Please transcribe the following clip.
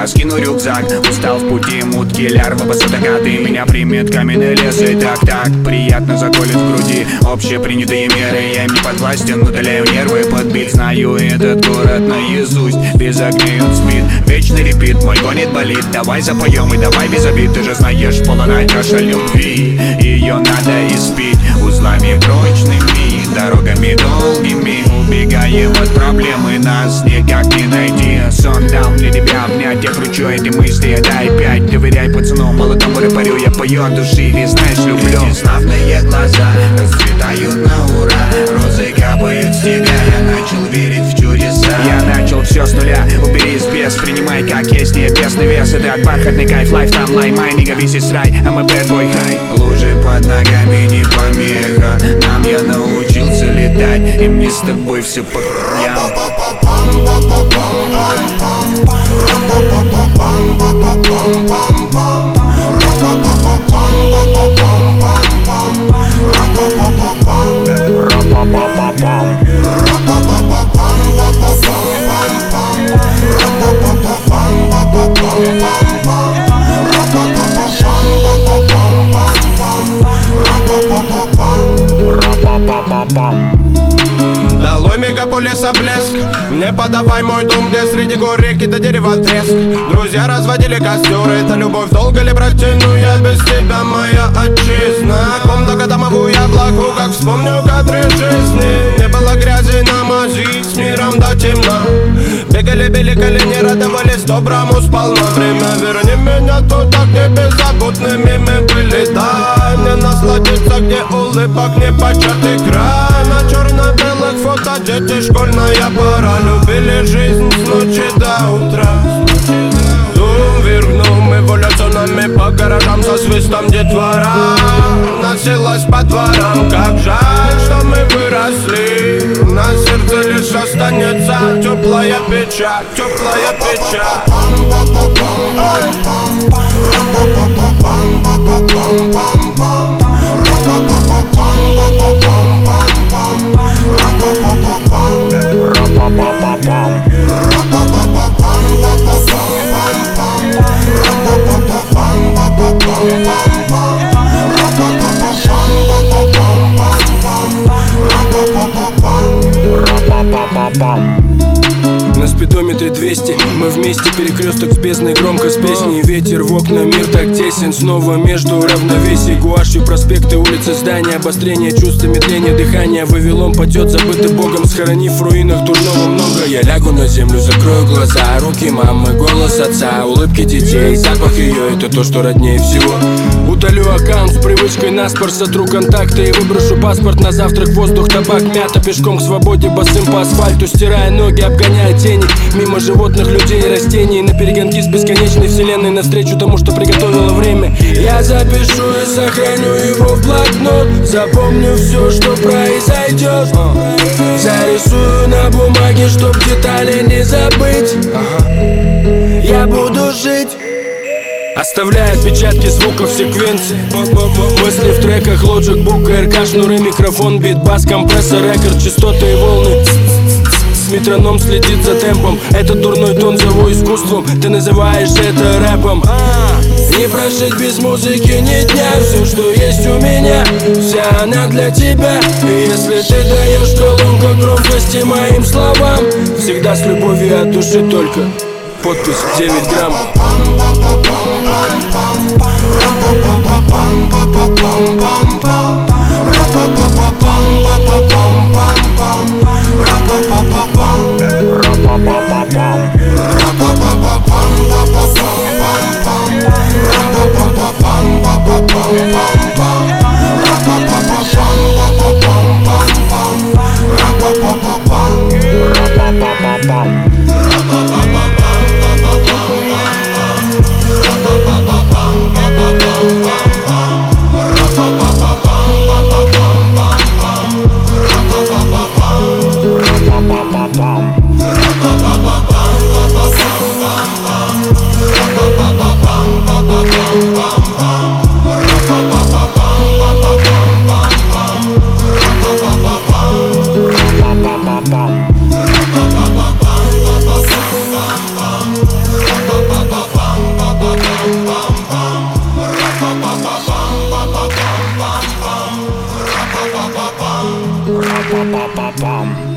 я скину рюкзак. Устал в пути, мутки, лярва, басатакаты. Меня примет каменный лес, и так приятно заколет в груди. Общепринятые меры, я им не подвластен, удаляю нервы под бит. Знаю этот город наизусть, без огней он спит. Вечный репит, мой гонит болит. Давай запоем и давай без обид. Ты же знаешь, полная чаша любви, ее надо испить узлами прочными, дорогами долгими. Убегаем от проблемы, нас никак не найти. Сон дал мне тебя обнять, я кручу эти мысли, дай 5. Доверяй пацану, молодому рэперю, я пою от души, ведь знаешь, люблю. Эти славные глаза расцветают на ура, розы капают с тебя, я начал верить в чудеса. Я начал все с нуля, убери из без, принимай как есть, небесный вес. Это бархатный кайф, lifetime лай, май, нига, весь is right, I'm a bad boy high. Лужи под ногами не помеха, нам я научился летать, и мне с тобой все по краям. Долой мегаполиса блеск, не подавай мой дом, где среди гор реки до дерева треск. Друзья разводили костеры, это любовь долго ли протяну я без тебя, моя отчизна. Комната домовую я влагу, как вспомню кадры жизни. Не было грязи на мази, с миром до темна. Бегали, били колени, радовались доброму сполна. Время верни меня туда, где беззаботными мы были. Дай мне насладиться, где улыбок не початый край. На черно-белых фото дети, школьная пора. Любили жизнь с ночи до утра. Дум вергнул эволюционами по гаражам со свистом детвора. Носилась по дворам, как жаль, что мы выросли. На сердце лишь останется теплая печаль, теплая печаль. На спидометре 200, мы вместе, перекресток с бездной, громко с песней. Ветер в окна, мир так тесен, снова между равновесий. Гуашью проспекты, улицы, здания, обострение чувства, медление дыхания. Вавилон падет, забытый Богом, схоронив в руинах дурного много. Я лягу на землю, закрою глаза, руки мамы, голос отца, улыбки детей, запах ее, это то, что роднее всего. Удалю аккаунт с привычкой наспор, сотру контакты и выброшу паспорт на завтрак. Воздух, табак, мята, пешком к свободе, босым по асфальту, стирая ноги, обгоняя тени. Мимо животных, людей и растений, на перегонки с бесконечной вселенной, навстречу тому, что приготовило время. Я запишу и сохраню его в блокнот, запомню все, что произойдет. Зарисую на бумаге, чтоб детали не забыть. Я буду жить, оставляя отпечатки звуков секвенции. Мысли в треках, Logic, Book, РК, шнуры, микрофон, бит, бас, компрессор, рекорд, частоты и волны. Метроном следит за темпом, этот дурной тон зову искусством. Ты называешь это рэпом. Не прожить без музыки ни дня. Все, что есть у меня, вся она для тебя. И если ты даешь колонку громкости моим словам, всегда с любовью от души только. Подпись 9 грамм. Bam. Па-па-па-па-пам.